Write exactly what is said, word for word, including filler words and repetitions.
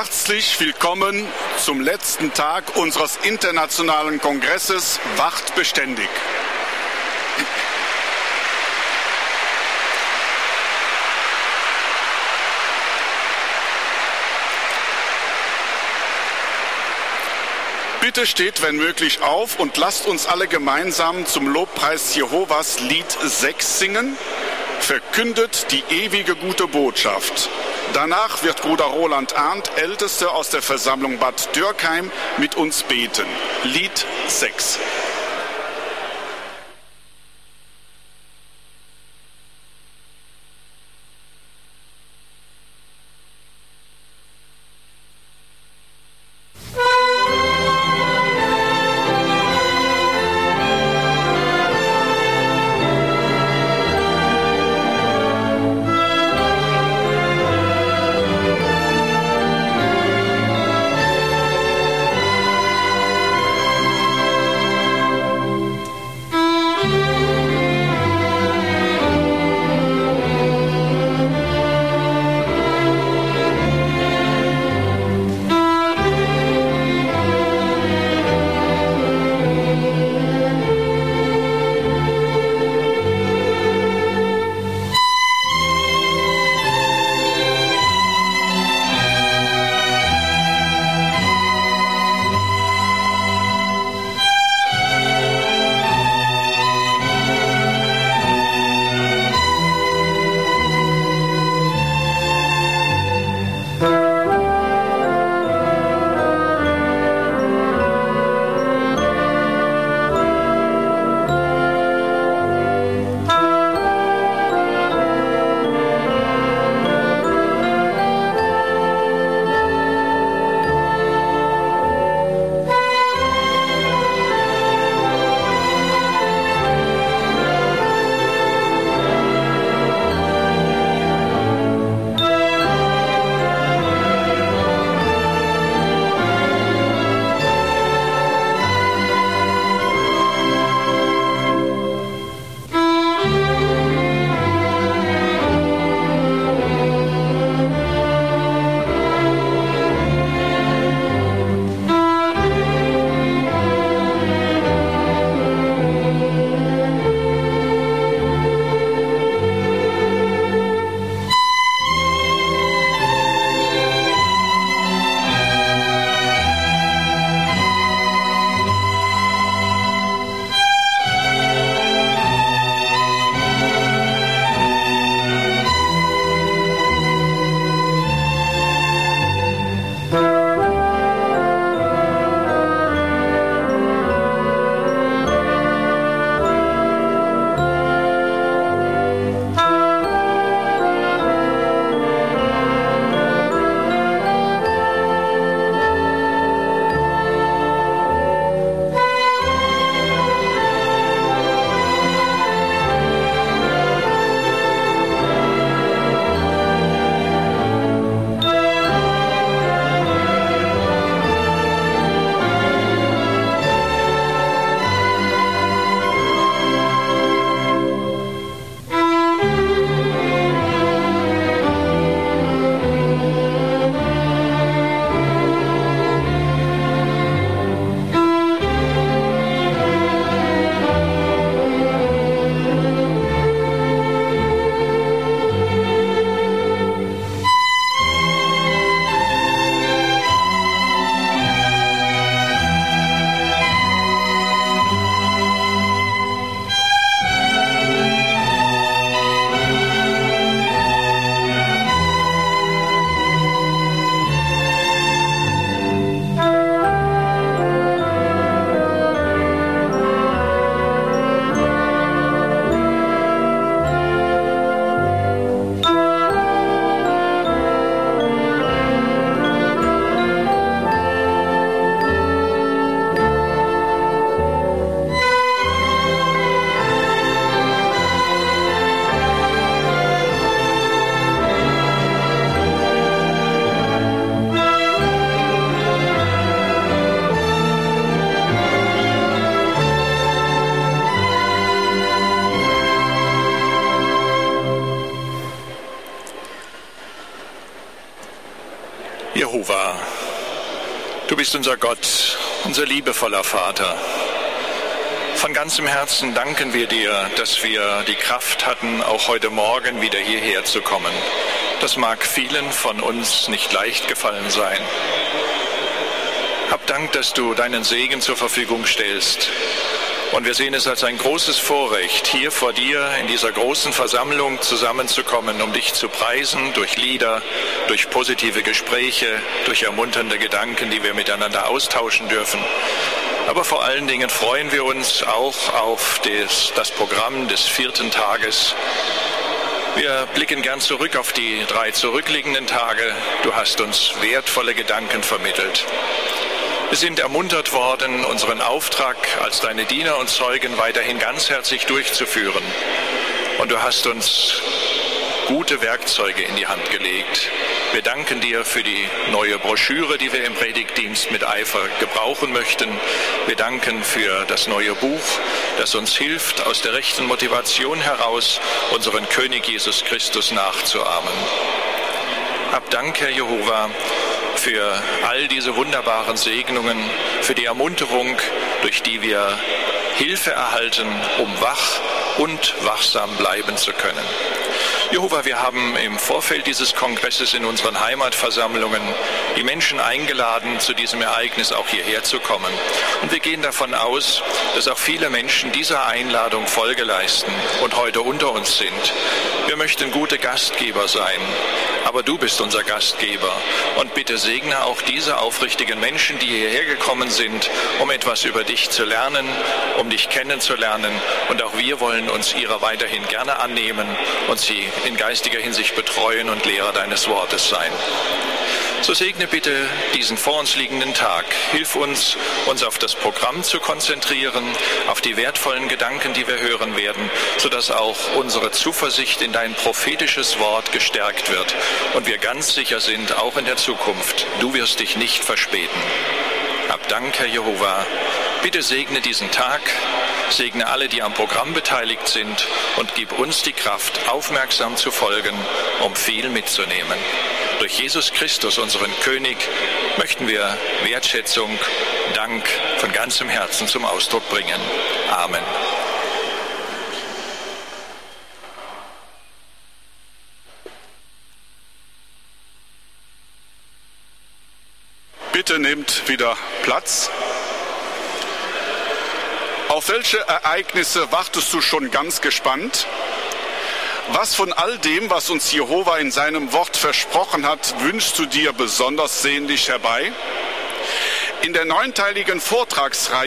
Herzlich willkommen zum letzten Tag unseres internationalen Kongresses Wacht beständig. Bitte steht, wenn möglich, auf und lasst uns alle gemeinsam zum Lobpreis Jehovas Lied sechs singen. Verkündet die ewige gute Botschaft. Danach wird Bruder Roland Arndt, Ältester aus der Versammlung Bad Dürkheim, mit uns beten. Lied sechs. bist unser Gott, unser liebevoller Vater. Von ganzem Herzen danken wir dir, dass wir die Kraft hatten, auch heute Morgen wieder hierher zu kommen. Das mag vielen von uns nicht leicht gefallen sein. Hab Dank, dass du deinen Segen zur Verfügung stellst. Und wir sehen es als ein großes Vorrecht, hier vor dir in dieser großen Versammlung zusammenzukommen, um dich zu preisen durch Lieder, durch positive Gespräche, durch ermunternde Gedanken, die wir miteinander austauschen dürfen. Aber vor allen Dingen freuen wir uns auch auf das, das Programm des vierten Tages. Wir blicken gern zurück auf die drei zurückliegenden Tage. Du hast uns wertvolle Gedanken vermittelt. Wir sind ermuntert worden, unseren Auftrag als deine Diener und Zeugen weiterhin ganzherzig durchzuführen. Und du hast uns gute Werkzeuge in die Hand gelegt. Wir danken dir für die neue Broschüre, die wir im Predigtdienst mit Eifer gebrauchen möchten. Wir danken für das neue Buch, das uns hilft, aus der rechten Motivation heraus unseren König Jesus Christus nachzuahmen. Hab Dank, Herr Jehova, für all diese wunderbaren Segnungen, für die Ermunterung, durch die wir Hilfe erhalten, um wach und wachsam bleiben zu können. Jehova, wir haben im Vorfeld dieses Kongresses in unseren Heimatversammlungen die Menschen eingeladen, zu diesem Ereignis auch hierher zu kommen. Und wir gehen davon aus, dass auch viele Menschen dieser Einladung Folge leisten und heute unter uns sind. Wir möchten gute Gastgeber sein, aber du bist unser Gastgeber. Und bitte segne auch diese aufrichtigen Menschen, die hierher gekommen sind, um etwas über dich zu lernen, um dich kennenzulernen. Und auch wir wollen uns ihrer weiterhin gerne annehmen und sie in geistiger Hinsicht betreuen und Lehrer deines Wortes sein. So segne bitte diesen vor uns liegenden Tag. Hilf uns, uns auf das Programm zu konzentrieren, auf die wertvollen Gedanken, die wir hören werden, sodass auch unsere Zuversicht in dein prophetisches Wort gestärkt wird und wir ganz sicher sind, auch in der Zukunft, du wirst dich nicht verspäten. Hab Dank, Herr Jehova. Bitte segne diesen Tag, segne alle, die am Programm beteiligt sind und gib uns die Kraft, aufmerksam zu folgen, um viel mitzunehmen. Durch Jesus Christus, unseren König, möchten wir Wertschätzung, Dank von ganzem Herzen zum Ausdruck bringen. Amen. Bitte nehmt wieder Platz. Auf welche Ereignisse wartest du schon ganz gespannt? Was von all dem, was uns Jehova in seinem Wort versprochen hat, wünschst du dir besonders sehnlich herbei? In der neunteiligen Vortragsreihe